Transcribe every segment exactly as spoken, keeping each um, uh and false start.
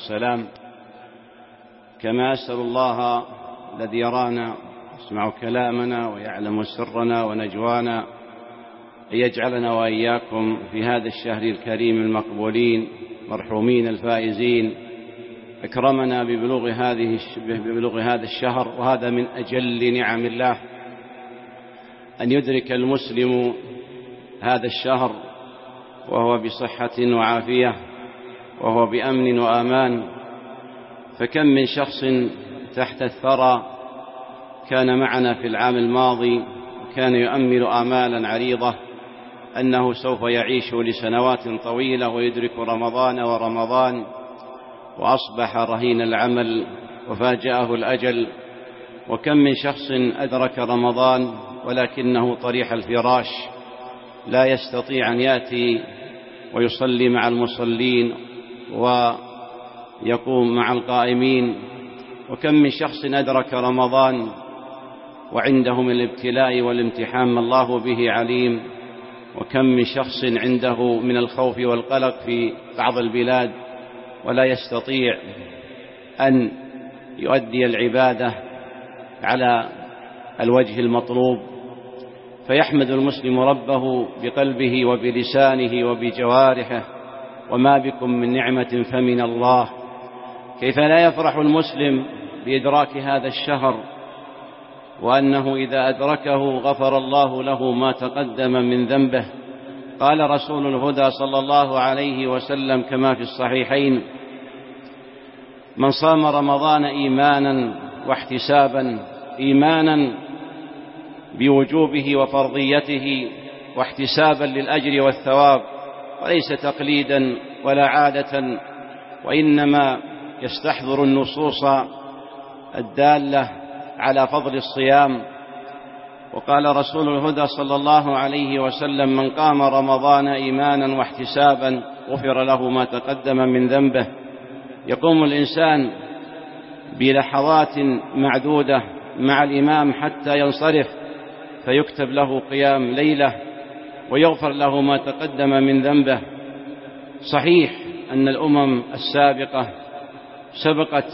السلام. كما أسأل الله الذي يرانا يسمع كلامنا ويعلم سرنا ونجوانا أن يجعلنا وإياكم في هذا الشهر الكريم المقبولين مرحومين الفائزين. أكرمنا ببلوغ هذه ببلوغ هذا الشهر، وهذا من أجل نعم الله أن يدرك المسلم هذا الشهر وهو بصحة وعافية وهو بأمن وأمان. فكم من شخص تحت الثرى كان معنا في العام الماضي وكان يؤمل آمالا عريضة أنه سوف يعيش لسنوات طويلة ويدرك رمضان ورمضان، وأصبح رهين العمل وفاجأه الأجل. وكم من شخص أدرك رمضان ولكنه طريح الفراش، لا يستطيع أن يأتي ويصلي مع المصلين ويقوم مع القائمين. وكم من شخص أدرك رمضان وعنده من الابتلاء والامتحان ما الله به عليم. وكم من شخص عنده من الخوف والقلق في بعض البلاد ولا يستطيع أن يؤدي العبادة على الوجه المطلوب. فيحمد المسلم ربه بقلبه وبلسانه وبجوارحه، وما بكم من نعمة فمن الله. كيف لا يفرح المسلم بإدراك هذا الشهر، وأنه إذا أدركه غفر الله له ما تقدم من ذنبه. قال رسول الهدى صلى الله عليه وسلم كما في الصحيحين: من صام رمضان إيمانا واحتسابا، إيمانا بوجوبه وفرضيته واحتسابا للأجر والثواب، وليس تقليدا ولا عادة، وإنما يستحضر النصوص الدالة على فضل الصيام. وقال رسول الهدى صلى الله عليه وسلم: من قام رمضان إيمانا واحتسابا غفر له ما تقدم من ذنبه. يقوم الإنسان بلحظات معدودة مع الإمام حتى ينصرف، فيكتب له قيام ليلة ويغفر له ما تقدم من ذنبه. صحيح أن الأمم السابقة سبقت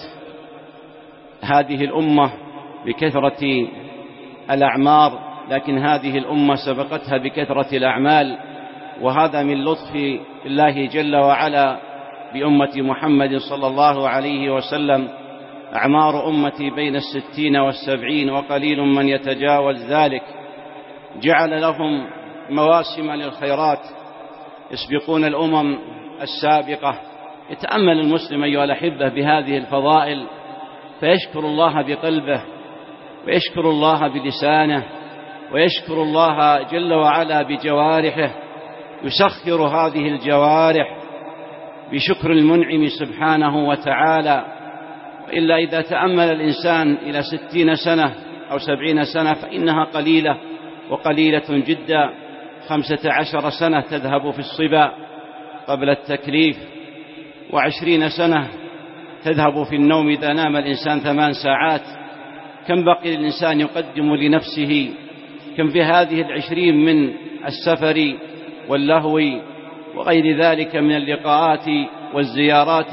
هذه الأمة بكثرة الأعمار، لكن هذه الأمة سبقتها بكثرة الأعمال، وهذا من لطف الله جل وعلا بأمة محمد صلى الله عليه وسلم. أعمار أمتي بين الستين والسبعين وقليل من يتجاوز ذلك. جعل لهم مواسم للخيرات يسبقون الأمم السابقة. يتأمل المسلم أيها الأحبة بهذه الفضائل فيشكر الله بقلبه، ويشكر الله بلسانه، ويشكر الله جل وعلا بجوارحه. يسخر هذه الجوارح بشكر المنعم سبحانه وتعالى. وإلا إذا تأمل الإنسان إلى ستين سنة أو سبعين سنة فإنها قليلة وقليلة جدا. خمسة عشر سنة تذهب في الصبا قبل التكليف، وعشرين سنة تذهب في النوم إذا نام الإنسان ثمان ساعات. كم بقي الإنسان يقدم لنفسه؟ كم في هذه العشرين من السفر واللهو وغير ذلك من اللقاءات والزيارات.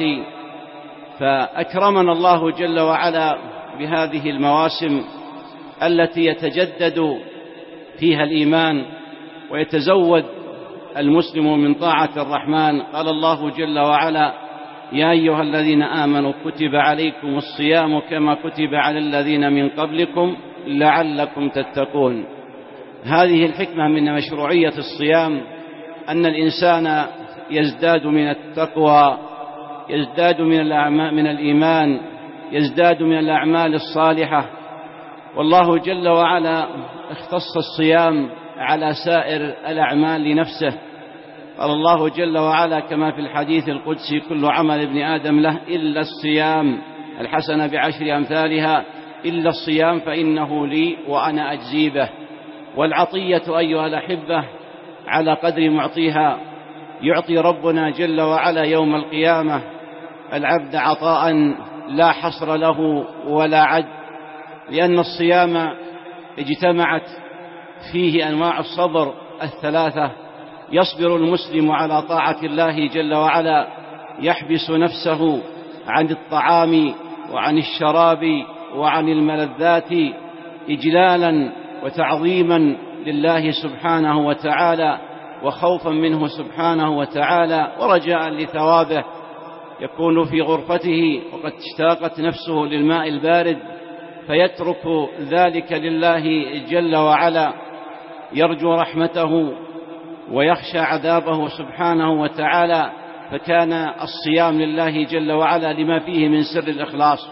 فأكرمنا الله جل وعلا بهذه المواسم التي يتجدد فيها الإيمان ويتزود المسلم من طاعة الرحمن. قال الله جل وعلا: يا أيها الذين آمنوا كتب عليكم الصيام كما كتب على الذين من قبلكم لعلكم تتقون. هذه الحكمة من مشروعية الصيام، أن الإنسان يزداد من التقوى، يزداد من الأعمال من الإيمان، يزداد من الأعمال الصالحة. والله جل وعلا اختص الصيام على سائر الأعمال لنفسه. قال الله جل وعلا كما في الحديث القدسي: كل عمل ابن آدم له إلا الصيام، الحسنة بعشر أمثالها، إلا الصيام فإنه لي وأنا أجزي به. والعطية أيها الأحبة على قدر معطيها. يعطي ربنا جل وعلا يوم القيامة العبد عطاء لا حصر له ولا عد، لأن الصيام اجتمعت فيه أنواع الصبر الثلاثة. يصبر المسلم على طاعة الله جل وعلا، يحبس نفسه عن الطعام وعن الشراب وعن الملذات إجلالا وتعظيما لله سبحانه وتعالى وخوفا منه سبحانه وتعالى ورجاء لثوابه، يكون في غرفته وقد اشتاقت نفسه للماء البارد فيترك ذلك لله جل وعلا، يرجو رحمته ويخشى عذابه سبحانه وتعالى، فكان الصيام لله جل وعلا لما فيه من سر الإخلاص.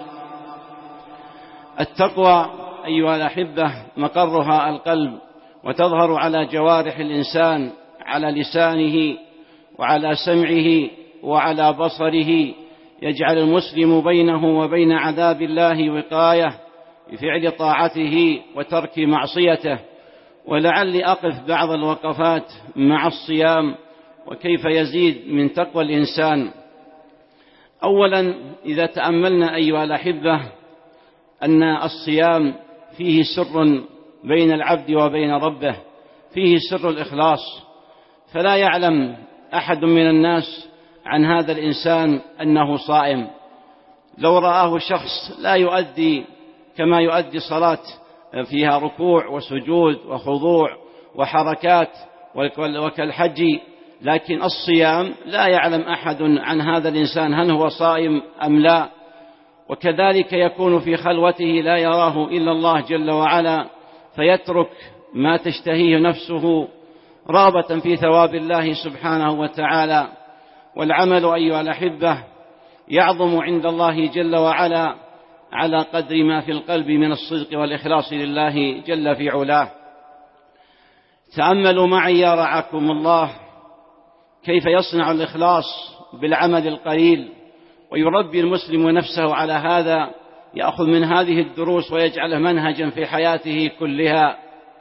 التقوى أيها الأحبة مقرها القلب، وتظهر على جوارح الإنسان، على لسانه وعلى سمعه وعلى بصره، يجعل المسلم بينه وبين عذاب الله وقاية بفعل طاعته وترك معصيته. ولعلي أقف بعض الوقفات مع الصيام وكيف يزيد من تقوى الإنسان. أولا، إذا تأملنا أيها الأحبة أن الصيام فيه سر بين العبد وبين ربه، فيه سر الإخلاص، فلا يعلم أحد من الناس عن هذا الإنسان أنه صائم. لو رآه شخص لا يؤدي كما يؤدي صلاة فيها ركوع وسجود وخضوع وحركات وكالحج، لكن الصيام لا يعلم أحد عن هذا الإنسان هل هو صائم أم لا. وكذلك يكون في خلوته لا يراه إلا الله جل وعلا، فيترك ما تشتهيه نفسه رغبة في ثواب الله سبحانه وتعالى. والعمل أيها الأحبة يعظم عند الله جل وعلا على قدر ما في القلب من الصدق والإخلاص لله جل في علاه. تأملوا معي يا رعاكم الله كيف يصنع الإخلاص بالعمل القليل، ويربي المسلم نفسه على هذا، يأخذ من هذه الدروس ويجعله منهجا في حياته كلها.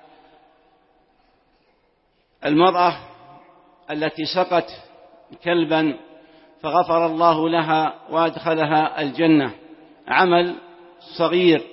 المرأة التي سقت كلبا فغفر الله لها وأدخلها الجنة، عمل صغير،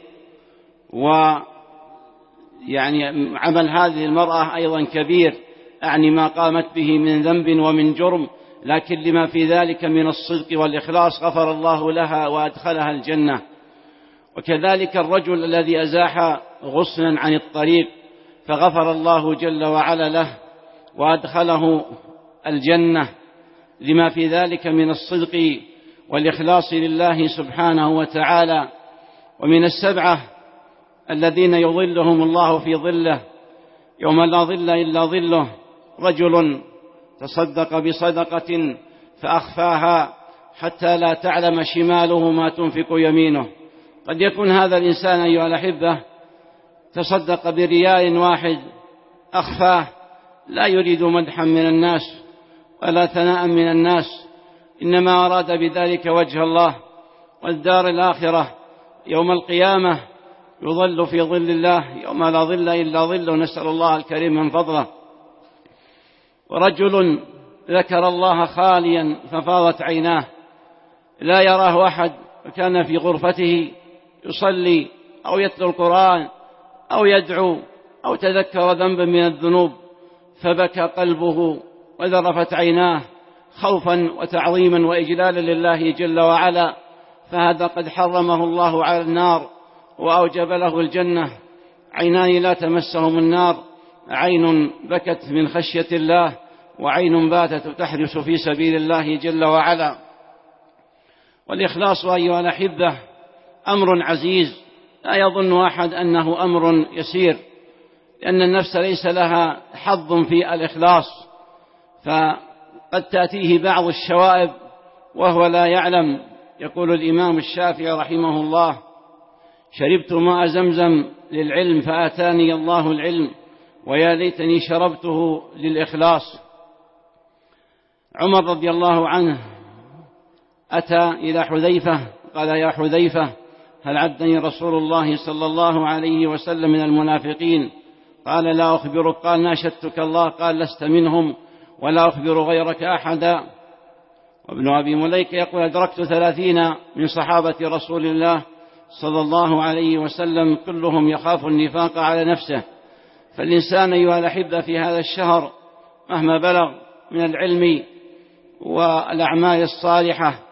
ويعني عمل هذه المرأة أيضا كبير، أعني ما قامت به من ذنب ومن جرم، لكن لما في ذلك من الصدق والإخلاص غفر الله لها وأدخلها الجنة. وكذلك الرجل الذي أزاح غصنا عن الطريق فغفر الله جل وعلا له وأدخله الجنة، لما في ذلك من الصدق والإخلاص لله سبحانه وتعالى. ومن السبعة الذين يظلهم الله في ظله يوم لا ظل إلا ظله رجل تصدق بصدقة فأخفاها حتى لا تعلم شماله ما تنفق يمينه. قد يكون هذا الإنسان أيها الأحبة تصدق بريال واحد أخفاه، لا يريد مدحا من الناس ولا ثناء من الناس، إنما أراد بذلك وجه الله والدار الآخرة يوم القيامة، يظل في ظل الله يوم لا ظل إلا ظله، نسأل الله الكريم من فضله. ورجل ذكر الله خاليا ففاضت عيناه، لا يراه أحد، وكان في غرفته يصلي أو يتلو القرآن أو يدعو أو تذكر ذنبا من الذنوب فبكى قلبه وذرفت عيناه خوفا وتعظيما وإجلالا لله جل وعلا، فهذا قد حرمه الله على النار وأوجب له الجنة. عينان لا تمسهم النار، عين بكت من خشية الله، وعين باتت تحرس في سبيل الله جل وعلا. والإخلاص أيها الأحبة أمر عزيز، لا يظن أحد أنه أمر يسير، لأن النفس ليس لها حظ في الإخلاص، فقد تأتيه بعض الشوائب وهو لا يعلم. يقول الإمام الشافعي رحمه الله: شربت ماء زمزم للعلم فآتاني الله العلم، ويا ليتني شربته للإخلاص. عمر رضي الله عنه أتى إلى حذيفة قال: يا حذيفة، هل عدني رسول الله صلى الله عليه وسلم من المنافقين؟ قال: لا أخبرك. قال: ناشدتك الله. قال: لست منهم ولا أخبر غيرك أحدا. وابن أبي مليكة يقول: أدركت ثلاثين من صحابة رسول الله صلى الله عليه وسلم كلهم يخاف النفاق على نفسه. فالإنسان أيها الأحبة في هذا الشهر مهما بلغ من العلم والأعمال الصالحة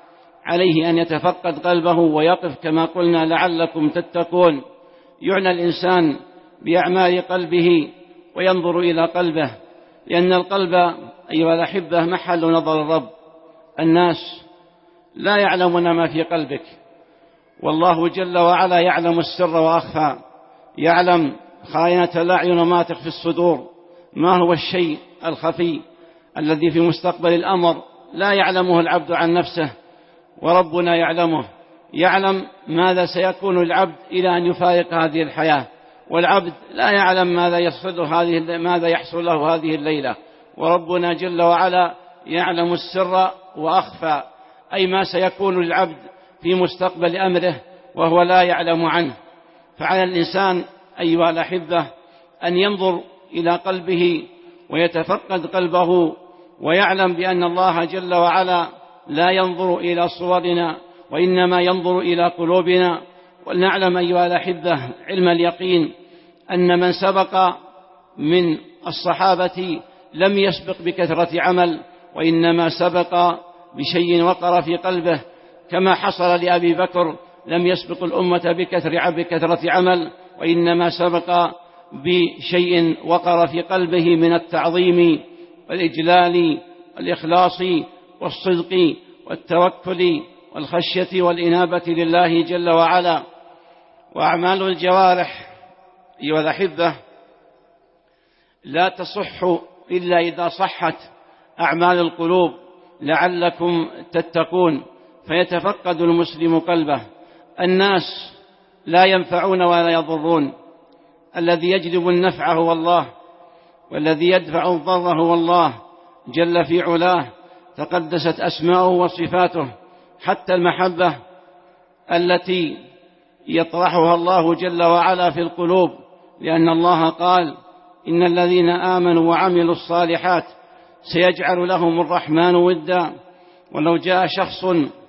عليه أن يتفقد قلبه ويقف كما قلنا لعلكم تتقون. يعنى الإنسان بأعمال قلبه وينظر إلى قلبه، لأن القلب أيها الأحبة محل نظر الرب. الناس لا يعلمون ما في قلبك، والله جل وعلا يعلم السر وأخفى، يعلم خائنة الأعين وما تخفي الصدور، ما هو الشيء الخفي الذي في مستقبل الأمر لا يعلمه العبد عن نفسه وربنا يعلمه. يعلم ماذا سيكون العبد إلى أن يفارق هذه الحياة، والعبد لا يعلم ماذا يحصل هذه ماذا يحصل له هذه الليلة، وربنا جل وعلا يعلم السر وأخفى، أي ما سيكون للعبد في مستقبل أمره وهو لا يعلم عنه. فعلى الإنسان أيها الأحبة أن ينظر إلى قلبه ويتفقد قلبه، ويعلم بأن الله جل وعلا لا ينظر إلى صورنا وإنما ينظر إلى قلوبنا. ولنعلم أيها الأحبة علم اليقين أن من سبق من الصحابة لم يسبق بكثرة عمل، وإنما سبق بشيء وقر في قلبه، كما حصل لأبي بكر لم يسبق الأمة بكثرة عمل، وإنما سبق بشيء وقر في قلبه من التعظيم والإجلال والإخلاص والصدق والتوكل والخشية والإنابة لله جل وعلا. وأعمال الجوارح أيها الأحبة لا تصح إلا إذا صحت أعمال القلوب لعلكم تتقون. فيتفقد المسلم قلبه. الناس لا ينفعون ولا يضرون، الذي يجلب النفع هو الله، والذي يدفع الضر هو الله جل في علاه، تقدست أسماؤه وصفاته. حتى المحبة التي يطرحها الله جل وعلا في القلوب، لأن الله قال إن الذين آمنوا وعملوا الصالحات سيجعل لهم الرحمن ودا. ولو جاء شخص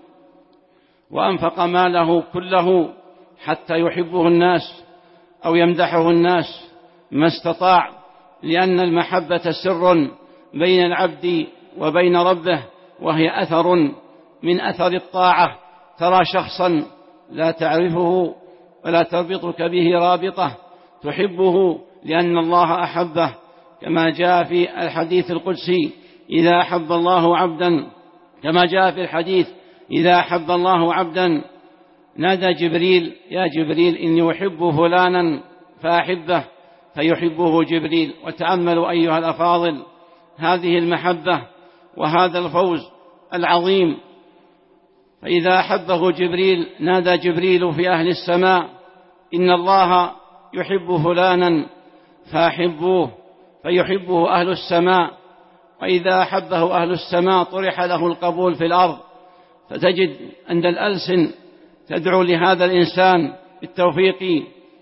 وأنفق ماله كله حتى يحبه الناس أو يمدحه الناس ما استطاع، لأن المحبة سر بين العبد وبين ربه، وهي أثر من أثر الطاعة. ترى شخصا لا تعرفه ولا تربطك به رابطة، تحبه لأن الله أحبه، كما جاء في الحديث القدسي إذا أحب الله عبدا كما جاء في الحديث إذا أحب الله عبدا نادى جبريل يا جبريل إني أحب فلانا فأحبه، فيحبه جبريل. وتأملوا أيها الأفاضل هذه المحبة وهذا الفوز العظيم. فإذا أحبه جبريل نادى جبريل في أهل السماء إن الله يحب فلانا فأحبوه، فيحبه أهل السماء. وإذا أحبه أهل السماء طرح له القبول في الأرض، فتجد أن الألسن تدعو لهذا الإنسان بالتوفيق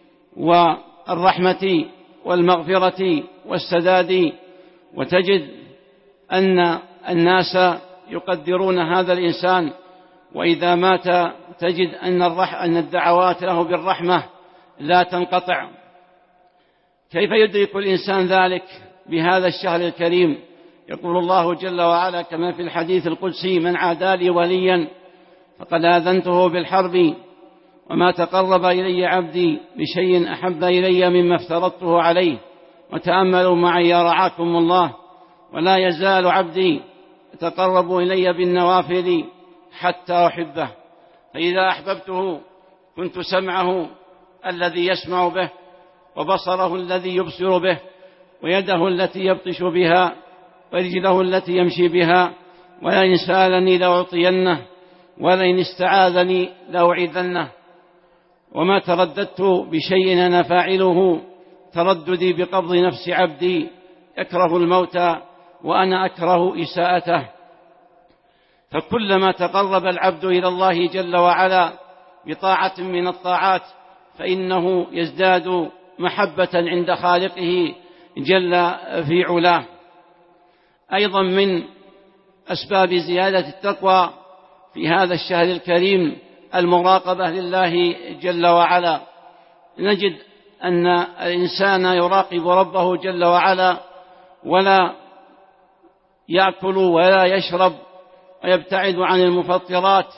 والرحمة والمغفرة والسداد، وتجد أن الناس يقدرون هذا الإنسان. وإذا مات تجد أن, أن الدعوات له بالرحمة لا تنقطع. كيف يدرك الإنسان ذلك؟ بهذا الشهر الكريم. يقول الله جل وعلا كما في الحديث القدسي من عادى لي وليا فقد آذنته بالحرب، وما تقرب إلي عبدي بشيء أحب إلي مما افترضته عليه. وتأملوا معي رعاكم الله ولا يزال عبدي يتقرب إلي بالنوافل حتى أحبه، فإذا أحببته كنت سمعه الذي يسمع به، وبصره الذي يبصر به، ويده التي يبطش بها، ورجله التي يمشي بها. ولئن سألني لأعطينه، ولئن استعاذني لأعيذنه. وما ترددت بشيء أنا فاعله ترددي بقبض نفس عبدي، يكره الموت وأنا أكره إساءته. فكلما تقرب العبد إلى الله جل وعلا بطاعة من الطاعات فإنه يزداد محبة عند خالقه جل في علاه. أيضا من أسباب زيادة التقوى في هذا الشهر الكريم المراقبة لله جل وعلا. نجد أن الإنسان يراقب ربه جل وعلا ولا يأكل ولا يشرب ويبتعد عن المفطرات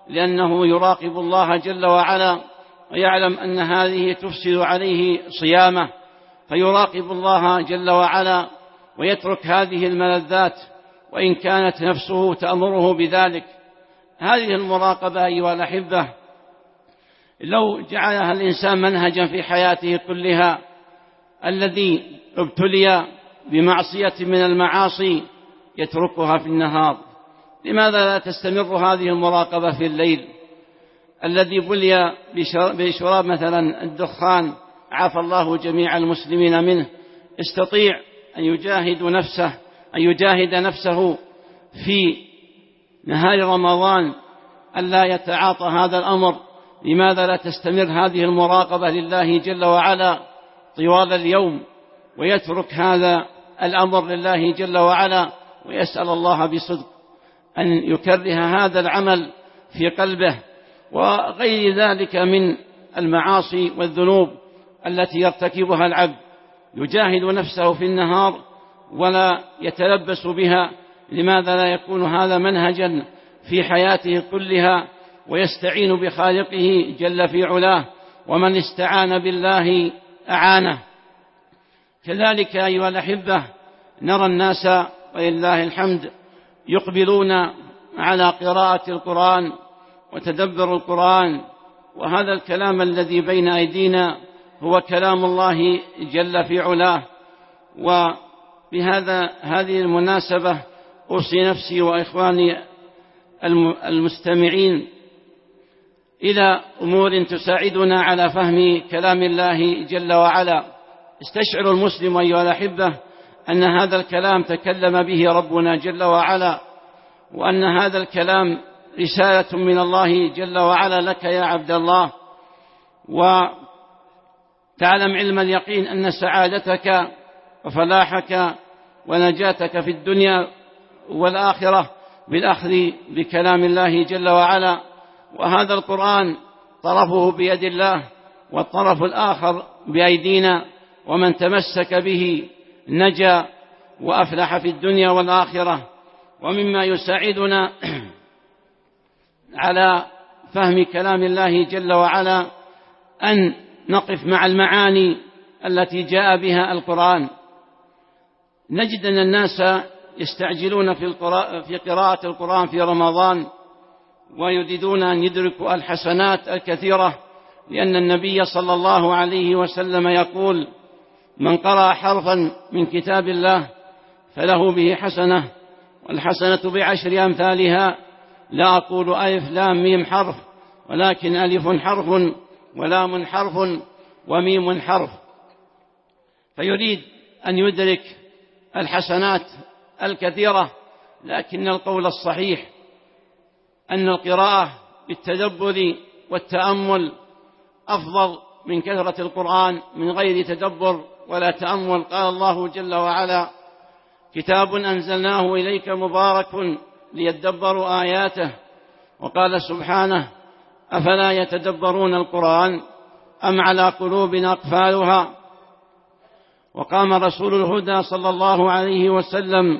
لأنه يراقب الله جل وعلا ويعلم أن هذه تفسد عليه صيامه، فيراقب الله جل وعلا ويترك هذه الملذات وإن كانت نفسه تأمره بذلك. هذه المراقبة أيها الأحبة لو جعلها الإنسان منهجا في حياته كلها، الذي ابتلي بمعصية من المعاصي يتركها في النهار، لماذا لا تستمر هذه المراقبة في الليل؟ الذي بلي بشراب مثلا الدخان عافى الله جميع المسلمين منه استطيع أن يجاهد نفسه أن يجاهد نفسه في نهار رمضان ألا يتعاطى هذا الأمر، لماذا لا تستمر هذه المراقبة لله جل وعلا طوال اليوم ويترك هذا الأمر لله جل وعلا ويسأل الله بصدق أن يكره هذا العمل في قلبه وغير ذلك من المعاصي والذنوب التي يرتكبها العبد، يجاهد نفسه في النهار ولا يتلبس بها. لماذا لا يكون هذا منهجا في حياته كلها ويستعين بخالقه جل في علاه، ومن استعان بالله أعانه. كذلك أيها الأحبة نرى الناس ولله الحمد يقبلون على قراءة القرآن وتدبر القرآن، وهذا الكلام الذي بين أيدينا هو كلام الله جل في علاه. وبهذا هذه المناسبة أوصي نفسي وإخواني المستمعين إلى أمور تساعدنا على فهم كلام الله جل وعلا. استشعر المسلم أيها الأحبة أن هذا الكلام تكلم به ربنا جل وعلا، وأن هذا الكلام رسالة من الله جل وعلا لك يا عبد الله، وتعلم علم اليقين أن سعادتك وفلاحك ونجاتك في الدنيا والآخرة بالأخذ بكلام الله جل وعلا. وهذا القرآن طرفه بيد الله والطرف الآخر بأيدينا، ومن تمسك به نجا وأفلح في الدنيا والآخرة. ومما يساعدنا على فهم كلام الله جل وعلا أن نقف مع المعاني التي جاء بها القرآن. نجد أن الناس يستعجلون في قراءة القرآن في رمضان ويريدون أن يدركوا الحسنات الكثيرة، لأن النبي صلى الله عليه وسلم يقول: من قرأ حرفا من كتاب الله فله به حسنة، والحسنة بعشر أمثالها. لا أقول ألف لام ميم حرف، ولكن ألف حرف ولام حرف وميم حرف. فيريد أن يدرك الحسنات الكثيرة، لكن القول الصحيح أن القراءة بالتدبر والتأمل أفضل من كثرة القرآن من غير تدبر ولا تأمل. قال الله جل وعلا: كتاب أنزلناه إليك مبارك ليدبروا آياته. وقال سبحانه: أفلا يتدبرون القرآن أم على قلوب أقفالها. وقام رسول الهدى صلى الله عليه وسلم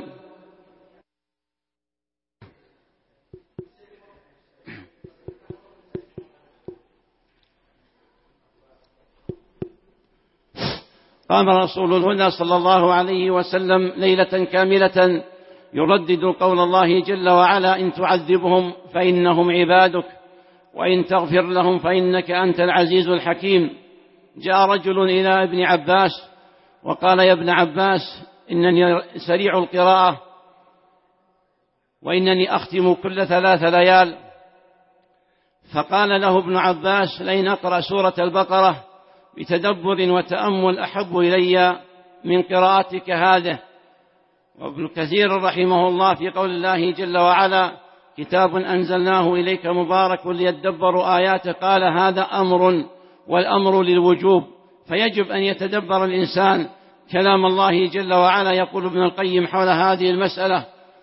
قام رسول الهدى صلى الله عليه وسلم ليلة كاملة يردد قول الله جل وعلا: إن تعذبهم فإنهم عبادك وإن تغفر لهم فإنك أنت العزيز الحكيم. جاء رجل إلى ابن عباس وقال: يا ابن عباس، إنني سريع القراءة وإنني أختم كل ثلاث ليال. فقال له ابن عباس: لئن أقرأ سورة البقرة بتدبر وتأمل أحب إلي من قراءتك هذه. وابن كثير رحمه الله في قول الله جل وعلا: كتاب أنزلناه إليك مبارك ليدبروا آياته، قال: هذا أمر، والأمر للوجوب، فيجب أن يتدبر الإنسان كلام الله جل وعلا. يقول ابن القيم حول هذه المسألة: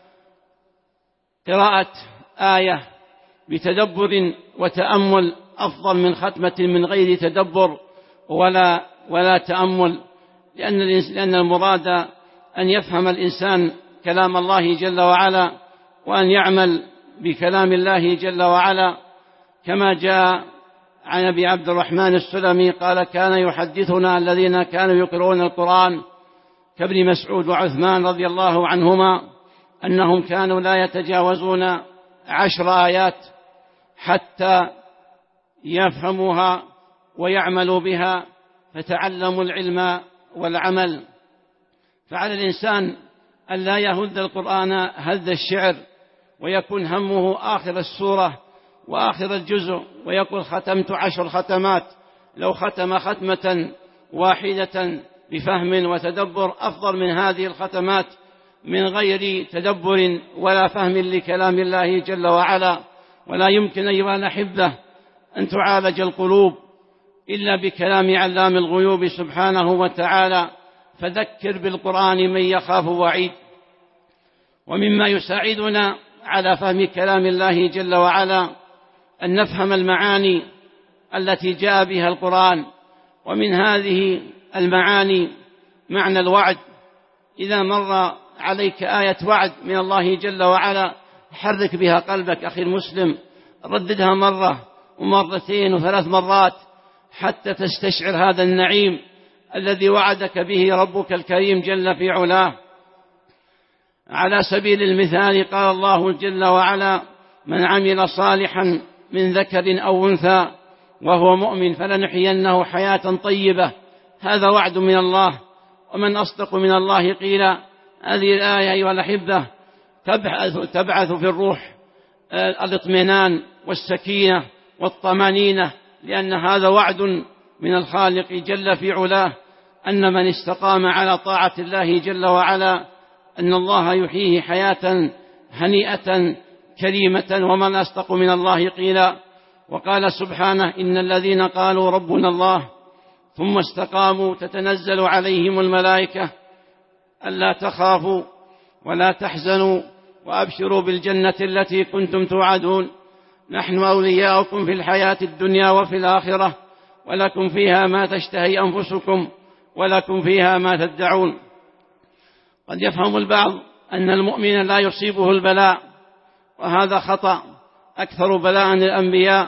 قراءة آية بتدبر وتأمل أفضل من ختمة من غير تدبر ولا ولا تأمل، لأن لأن المراد أن يفهم الإنسان كلام الله جل وعلا وأن يعمل بكلام الله جل وعلا كما جاء عن أبي عبد الرحمن السلمي قال: كان يحدثنا الذين كانوا يقرؤون القرآن كابن مسعود وعثمان رضي الله عنهما أنهم كانوا لا يتجاوزون عشر آيات حتى يفهموها ويعملوا بها، فتعلموا العلم والعمل. فعلى الإنسان أن لا يهذ القرآن هذ الشعر ويكون همه آخر السورة وآخر الجزء ويقول: ختمت عشر ختمات. لو ختم ختمة واحدة بفهم وتدبر أفضل من هذه الختمات من غير تدبر ولا فهم لكلام الله جل وعلا. ولا يمكن أيها الأحبة أن تعالج القلوب إلا بكلام علام الغيوب سبحانه وتعالى، فذكر بالقرآن من يخاف وعيد. ومما يساعدنا على فهم كلام الله جل وعلا أن نفهم المعاني التي جاء بها القرآن. ومن هذه المعاني معنى الوعد. إذا مر عليك آية وعد من الله جل وعلا حرك بها قلبك أخي المسلم، رددها مرة ومرتين وثلاث مرات حتى تستشعر هذا النعيم الذي وعدك به ربك الكريم جل في علاه. على سبيل المثال قال الله جل وعلا: من عمل صالحا من ذكر أو أنثى وهو مؤمن فلنحيينه حياة طيبة. هذا وعد من الله. ومن أصدق من الله قيلا. هذه الآية أيها الأحبة تبعث, تبعث في الروح الاطمئنان والسكينة والطمأنينة، لأن هذا وعد من الخالق جل في علاه أن من استقام على طاعة الله جل وعلا أن الله يحييه حياة هنيئة كريمة. ومن أصدق من الله قيلا. وقال سبحانه: إن الذين قالوا ربنا الله ثم استقاموا تتنزل عليهم الملائكة ألا تخافوا ولا تحزنوا وأبشروا بالجنة التي كنتم توعدون نحن أولياؤكم في الحياة الدنيا وفي الآخرة ولكم فيها ما تشتهي أنفسكم ولكم فيها ما تدعون. قد يفهم البعض أن المؤمن لا يصيبه البلاء، وهذا خطأ. أكثر بلاء الأنبياء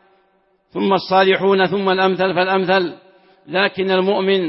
ثم الصالحون ثم الأمثل فالأمثل. لكن المؤمن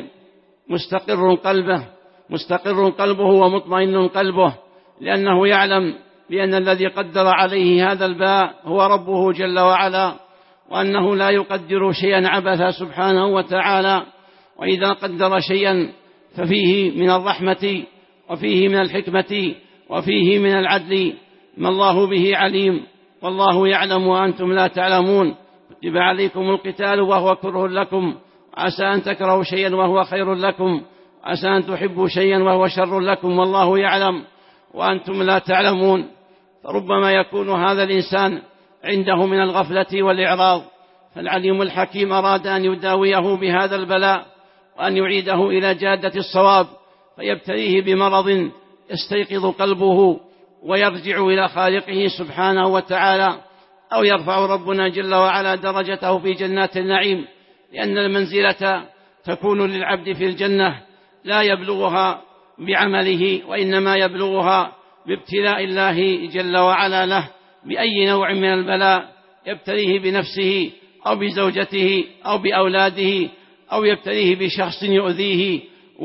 مستقر قلبه مستقر قلبه ومطمئن قلبه، لأنه يعلم بأن الذي قدر عليه هذا البلاء هو ربه جل وعلا، وأنه لا يقدر شيئا عبثا سبحانه وتعالى. وإذا قدر شيئا ففيه من الرحمة وفيه من الحكمة وفيه من العدل ما الله به عليم، والله يعلم وأنتم لا تعلمون. كتب عليكم القتال وهو كره لكم، عسى أن تكرهوا شيئا وهو خير لكم، عسى أن تحبوا شيئا وهو شر لكم، والله يعلم وأنتم لا تعلمون. فربما يكون هذا الإنسان عنده من الغفلة والإعراض، فالعليم الحكيم أراد أن يداويه بهذا البلاء وأن يعيده إلى جادة الصواب، فيبتليه بمرض يستيقظ قلبه ويرجع إلى خالقه سبحانه وتعالى، أو يرفع ربنا جل وعلا درجته في جنات النعيم، لأن المنزلة تكون للعبد في الجنة لا يبلغها بعمله، وإنما يبلغها بابتلاء الله جل وعلا له بأي نوع من البلاء، يبتليه بنفسه أو بزوجته أو بأولاده أو يبتليه بشخص يؤذيه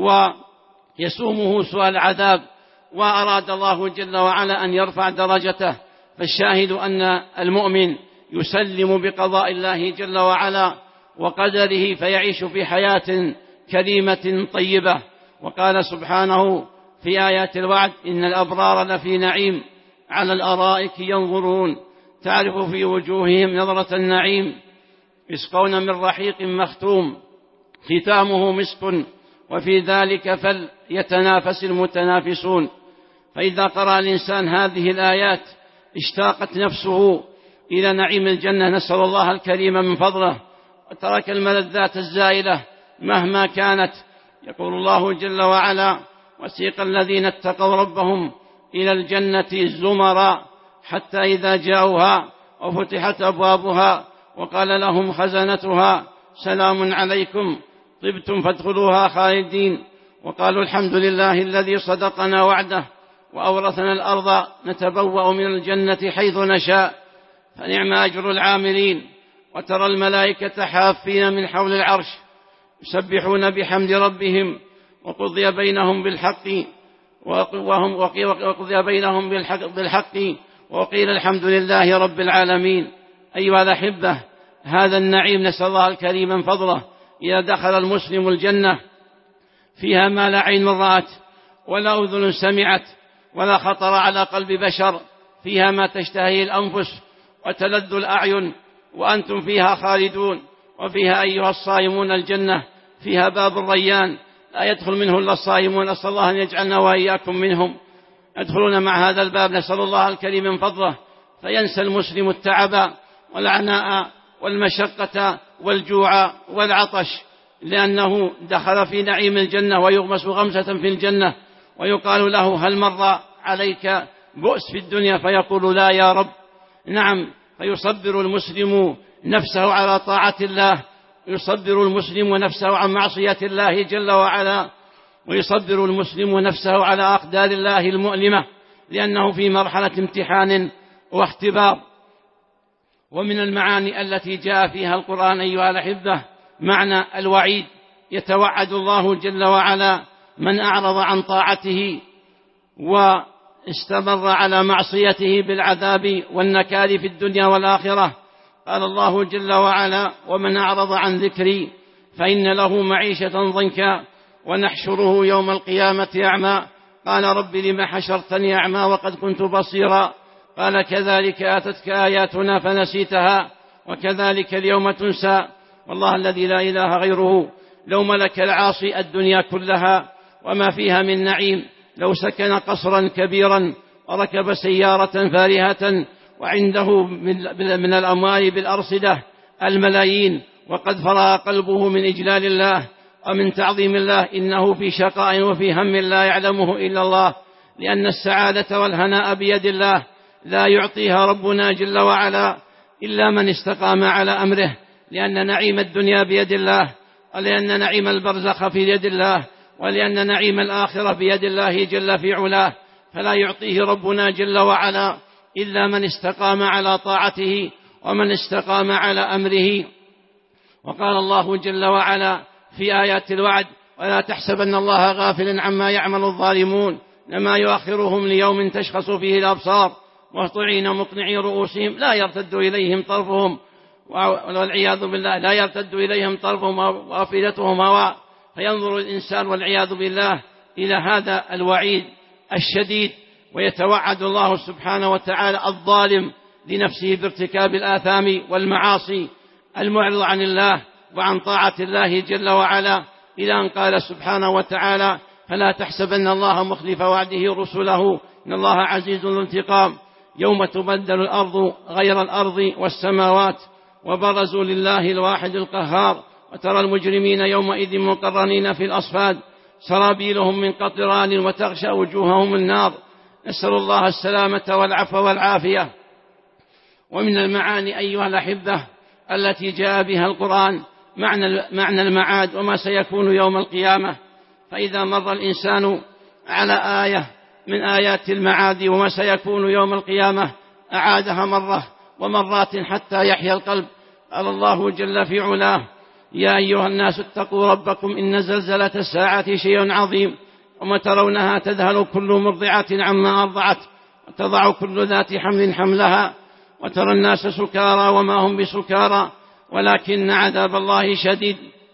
ويسومه سوء العذاب، وأراد الله جل وعلا أن يرفع درجته. فالشاهد أن المؤمن يسلم بقضاء الله جل وعلا وقدره، فيعيش في حياة كريمة طيبة. وقال سبحانه في آيات الوعد: إن الأبرار لفي نعيم على الأرائك ينظرون تعرف في وجوههم نظرة النعيم يسقون من رحيق مختوم ختامه مسك وفي ذلك فليتنافس المتنافسون. فإذا قرأ الإنسان هذه الآيات اشتاقت نفسه إلى نعيم الجنة، نسأل الله الكريم من فضله، وترك الملذات الزائلة مهما كانت. يقول الله جل وعلا: وسيق الذين اتقوا ربهم إلى الجنة زمرا حتى إذا جاءوها وفتحت أبوابها وقال لهم خزنتها سلام عليكم طبتم فادخلوها خالدين، وقالوا الحمد لله الذي صدقنا وعده وأورثنا الأرض نتبوأ من الجنة حيث نشاء فنعم أجر العاملين. وترى الملائكة حافين من حول العرش يسبحون بحمد ربهم وقضي بينهم بالحق وهم وقضي بينهم بالحق, بالحق وقيل الحمد لله رب العالمين. أيها الأحبة، هذا النعيم نسأل الله الكريم من فضله. إذا دخل المسلم الجنة فيها ما لا عين رأت ولا أذن سمعت ولا خطر على قلب بشر، فيها ما تشتهي الأنفس وتلذ الأعين وأنتم فيها خالدون. وفيها أيها الصائمون الجنة، فيها باب الريان لا يدخل منه إلا الصائمون، أسأل الله أن يجعلنا وإياكم منهم. يدخلون مع هذا الباب نسأل الله الكريم من فضله، فينسى المسلم التعب والعناء والمشقة والجوع والعطش، لأنه دخل في نعيم الجنة ويغمس غمسة في الجنة، ويقال له هل مر عليك بؤس في الدنيا؟ فيقول لا يا رب. نعم، فيصبر المسلم نفسه على طاعة الله، يصبر المسلم نفسه عن معصية الله جل وعلا، ويصبر المسلم نفسه على أقدار الله المؤلمة، لأنه في مرحلة امتحان واختبار. ومن المعاني التي جاء فيها القرآن أيها الأحبة معنى الوعيد. يتوعد الله جل وعلا من أعرض عن طاعته واستمر على معصيته بالعذاب والنكال في الدنيا والآخرة. قال الله جل وعلا ومن أعرض عن ذكري فإن له معيشة ضنكا ونحشره يوم القيامة أعمى. قال رب لم حشرتني أعمى وقد كنت بصيرا. قال كذلك آتتك آياتنا فنسيتها وكذلك اليوم تنسى. والله الذي لا إله غيره لو ملك العاصي الدنيا كلها وما فيها من نعيم، لو سكن قصرا كبيرا وركب سيارة فارهة وعنده من الأموال بالأرصدة الملايين، وقد فرغ قلبه من إجلال الله ومن تعظيم الله، إنه في شقاء وفي هم لا يعلمه إلا الله، لأن السعادة والهناء بيد الله لا يعطيها ربنا جل وعلا إلا من استقام على أمره، لأن نعيم الدنيا بيد الله، ولأن نعيم البرزخ في يد الله، ولأن نعيم الآخرة بيد الله جل في علاه، فلا يعطيه ربنا جل وعلا إلا من استقام على طاعته ومن استقام على أمره. وقال الله جل وعلا في آيات الوعد ولا تحسبن الله غافلا عما يعمل الظالمون لما يؤخرهم ليوم تشخص فيه الأبصار مهطعين مقنعي رؤوسهم لا يرتد إليهم طرفهم والعياذ بالله لا يرتد إليهم طرفهم وأفئدتهم هواء، فينظر الإنسان والعياذ بالله إلى هذا الوعيد الشديد، ويتوعد الله سبحانه وتعالى الظالم لنفسه بارتكاب الآثام والمعاصي المعرض عن الله وعن طاعة الله جل وعلا، إلى أن قال سبحانه وتعالى فلا تحسبن الله مخلف وعده رسله إن الله عزيز ذو انتقام. يوم تبدل الأرض غير الأرض والسماوات وبرزوا لله الواحد القهار، وترى المجرمين يومئذ مقرنين في الأصفاد سرابيلهم من قطران وتغشى وجوههم النار، نسأل الله السلامة والعفو والعافية. ومن المعاني أيها الأحبة التي جاء بها القرآن معنى معنى المعاد وما سيكون يوم القيامة. فإذا مر الإنسان على آية من آيات المعاد وما سيكون يوم القيامة أعادها مرة ومرات حتى يحيا القلب. قال الله جل في علاه يا أيها الناس اتقوا ربكم إن زلزلة الساعة شيء عظيم وما ترونها تذهل كل مرضعة عما أرضعت وتضع كل ذات حمل حملها وترى الناس سكارى وما هم بسكارى ولكن عذاب الله شديد.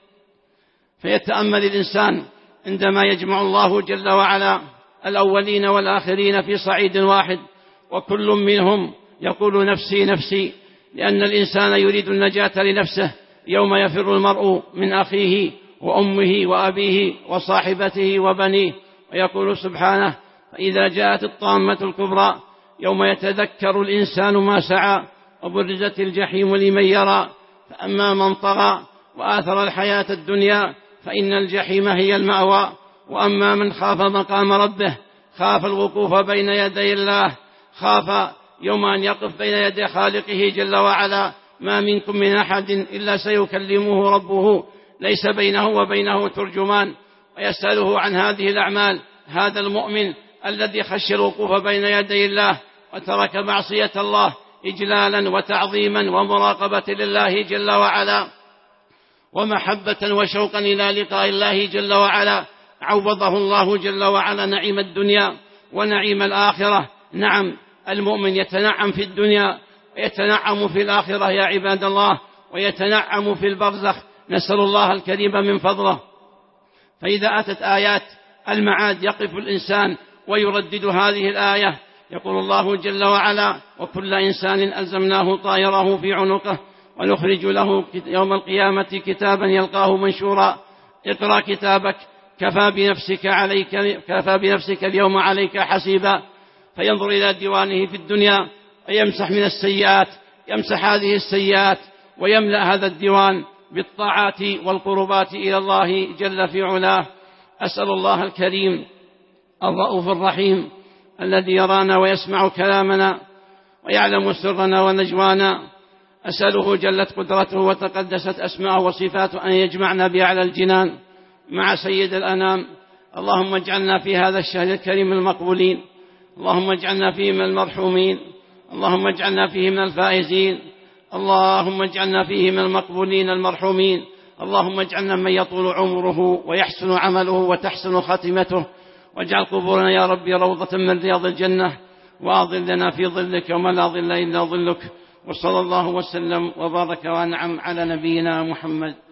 فيتأمل الإنسان عندما يجمع الله جل وعلا الأولين والآخرين في صعيد واحد وكل منهم يقول نفسي نفسي، لأن الإنسان يريد النجاة لنفسه يوم يفر المرء من أخيه وأمه وأبيه وصاحبته وبنيه، ويقول سبحانه فإذا جاءت الطامة الكبرى يوم يتذكر الإنسان ما سعى وبرزت الجحيم لمن يرى، فأما من طغى وآثر الحياة الدنيا فإن الجحيم هي المأوى، وأما من خاف مقام ربه خاف الوقوف بين يدي الله، خاف يوم أن يقف بين يدي خالقه جل وعلا ما منكم من أحد إلا سيكلمه ربه ليس بينه وبينه ترجمان، ويسأله عن هذه الأعمال هذا المؤمن الذي خشي الوقوف بين يدي الله وترك معصية الله إجلالا وتعظيما ومراقبة لله جل وعلا ومحبة وشوقا إلى لقاء الله جل وعلا، عوضه الله جل وعلا نعيم الدنيا ونعيم الآخرة. نعم، المؤمن يتنعم في الدنيا ويتنعم في الآخرة يا عباد الله، ويتنعم في البرزخ، نسأل الله الكريم من فضله. فإذا أتت آيات المعاد يقف الإنسان ويردد هذه الآية، يقول الله جل وعلا: وكل إنسان ألزمناه طائره في عنقه ونخرج له يوم القيامة كتابا يلقاه منشورا اقرأ كتابك كفى بنفسك, عليك كفى بنفسك اليوم عليك حسيبا. فينظر إلى ديوانه في الدنيا ويمسح من السيئات، يمسح هذه السيئات ويملأ هذا الديوان بالطاعات والقربات إلى الله جل في علاه. أسأل الله الكريم الرؤوف الرحيم الذي يرانا ويسمع كلامنا ويعلم سرنا ونجوانا، أسأله جلت قدرته وتقدست أسماءه وصفاته أن يجمعنا بأعلى الجنان مع سيد الأنام. اللهم اجعلنا في هذا الشهر الكريم المقبولين، اللهم اجعلنا فيه من المرحومين، اللهم اجعلنا فيه من الفائزين، اللهم اجعلنا فيه من المقبولين المرحومين. اللهم اجعلنا من يطول عمره ويحسن عمله وتحسن خاتمته، واجعل قبورنا يا ربي روضة من رياض الجنة، وأظلنا في ظلك وما لا ظل إلا ظلك. وصلى الله وسلم وبارك وأنعم على نبينا محمد.